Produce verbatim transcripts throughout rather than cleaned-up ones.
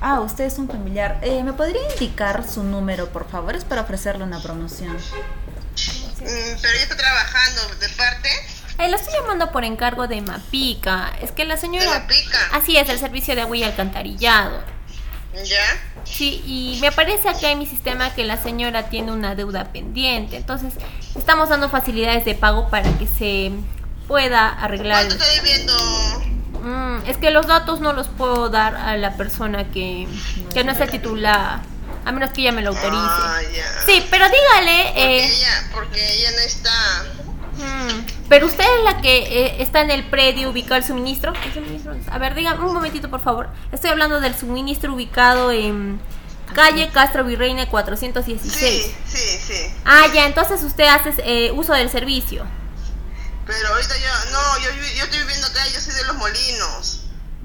Ah, usted es un familiar. Eh, ¿Me podría indicar su número, por favor? Es para ofrecerle una promoción. Mm, pero yo estoy trabajando de parte. Eh, lo estoy llamando por encargo de Mapica. Es que la señora... ¿De Mapica? Así es, el servicio de agua y alcantarillado. ¿Ya? Sí, y me aparece acá en mi sistema que la señora tiene una deuda pendiente. Entonces, estamos dando facilidades de pago para que se pueda arreglar. ¿Cuánto está debiendo? Mm, es que los datos no los puedo dar a la persona que, que no es el titular, a menos que ella me lo autorice. Ah, ya. Sí, pero dígale... Porque, Eh, ella, porque ella no está... mm, pero usted es la que eh, está en el predio ubicado el suministro. ¿El suministro? A ver, dígame un momentito, por favor. Estoy hablando del suministro ubicado en calle Castro Virreina cuatrocientos dieciséis. Sí, sí, sí. Ah, ya, entonces usted hace eh, uso del servicio. Pero ahorita yo, no, yo, yo estoy viviendo acá, yo soy de Los Molinos.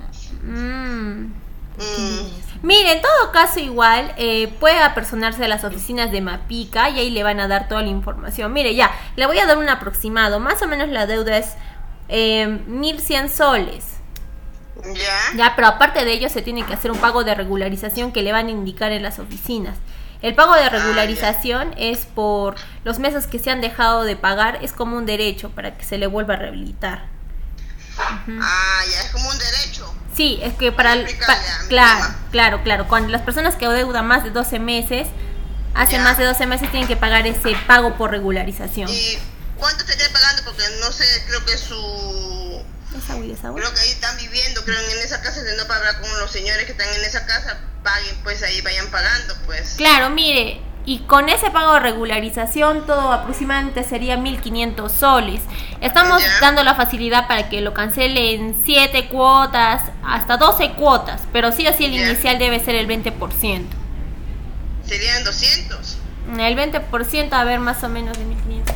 Mm. Mm. Mire, en todo caso igual eh, puede apersonarse a las oficinas de Mapica y ahí le van a dar toda la información. Mire, ya, le voy a dar un aproximado. Más o menos la deuda es eh, mil cien soles. ¿Ya? Ya, pero aparte de ello se tiene que hacer un pago de regularización que le van a indicar en las oficinas. El pago de regularización ah, es por los meses que se han dejado de pagar, es como un derecho para que se le vuelva a rehabilitar. Uh-huh. Ah, ya, es como un derecho. Sí, es que para... el, pa, claro, claro, claro. Cuando las personas que deudan más de doce meses, hace ya. más de doce meses tienen que pagar ese pago por regularización. ¿Y cuánto estaría pagando? Porque no sé, creo que su... ¿Es agua y es agua? Creo que ahí están viviendo, creo en esa casa, de no para hablar con los señores que están en esa casa, paguen, pues ahí vayan pagando, pues. Claro, mire, y con ese pago de regularización todo aproximadamente sería mil quinientos soles. Estamos ya. dando la facilidad para que lo cancele en siete cuotas, hasta doce cuotas, pero sí o sí el ya. inicial debe ser el veinte por ciento. Serían doscientos. El veinte por ciento, a ver, más o menos de mil quinientos.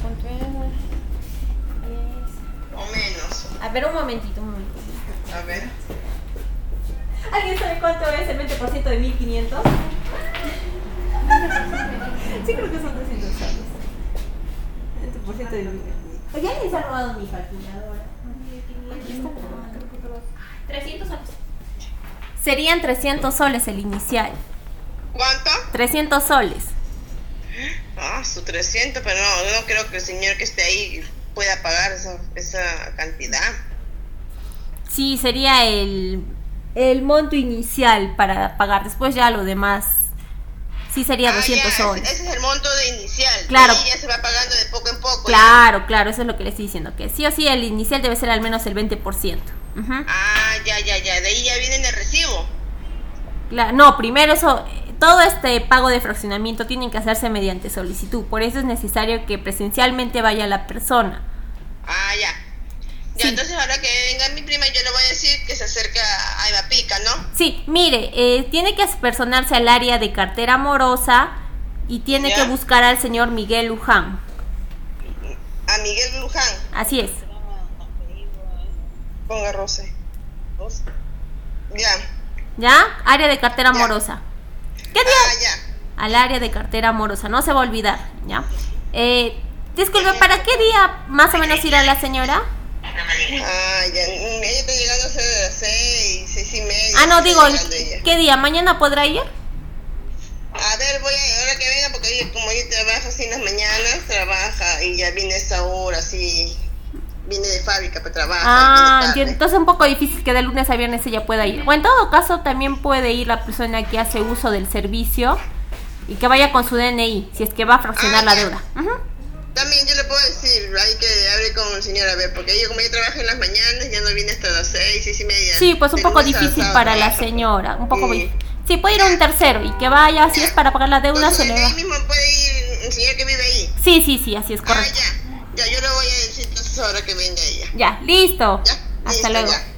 O menos. A ver, un momentito, un momentito. A ver. ¿Alguien sabe cuánto es el veinte por ciento de mil quinientos? Sí, creo que son doscientos soles. veinte por ciento de mil quinientos. Oye, alguien se ha robado mi calculadora. trescientos soles. Serían trescientos soles el inicial. ¿Cuánto? trescientos soles. Ah, su trescientos, pero no, no creo que el señor que esté ahí pueda pagar esa, esa cantidad. Sí, sería el, el monto inicial para pagar. Después ya lo demás sí sería ah, doscientos ya, soles. Ese, ese es el monto de inicial. Claro. Y ya se va pagando de poco en poco. Claro, ya. claro, eso es lo que le estoy diciendo. Que sí o sí el inicial debe ser al menos el veinte por ciento. Uh-huh. Ah, ya, ya, ya. De ahí ya viene el recibo. La, no, primero eso, todo este pago de fraccionamiento tiene que hacerse mediante solicitud. Por eso es necesario que presencialmente vaya la persona. Ah, ya. Ya, sí. Entonces ahora que venga mi prima yo le voy a decir que se acerque a Mapica, ¿no? Sí, mire, eh, tiene que personarse al área de cartera morosa y tiene ¿ya? que buscar al señor Miguel Luján. ¿A Miguel Luján? Así es. Ponga Rose. Ya. ¿Ya? Área de cartera ya. morosa. ¿Qué día? Ah, ya. Al área de cartera morosa, no se va a olvidar, ¿ya? Eh, disculpe, ¿para qué día más o menos irá la señora? Ah, ya, ella está llegando a seis, seis y media. Ah, no, digo, ¿qué día? ¿Mañana podrá ir? A ver, voy a, ahora que venga, porque ella, como ella trabaja así en las mañanas, trabaja y ya viene a esta hora, así, viene de fábrica para trabajar. Ah, entiendo. Entonces es un poco difícil que de lunes a viernes ella pueda ir. O en todo caso, también puede ir la persona que hace uso del servicio y que vaya con su D N I, si es que va a fraccionar ah, la deuda. Uh-huh. También yo le puedo decir, hay que hable con el señor a ver, porque ella como ella trabaja en las mañanas, ya no viene hasta las seis, seis y media. Sí, pues un poco difícil para la señora, un poco sí. Sí, puede ir a un tercero y que vaya, si es para pagar la deuda, pues se le va. Ahí mismo puede ir el señor que vive ahí. Sí, sí, sí, así es correcto. Ah, ya, ya, yo le voy a decir entonces ahora que venga ella. Ya, listo. Ya, hasta listo, luego. Ya.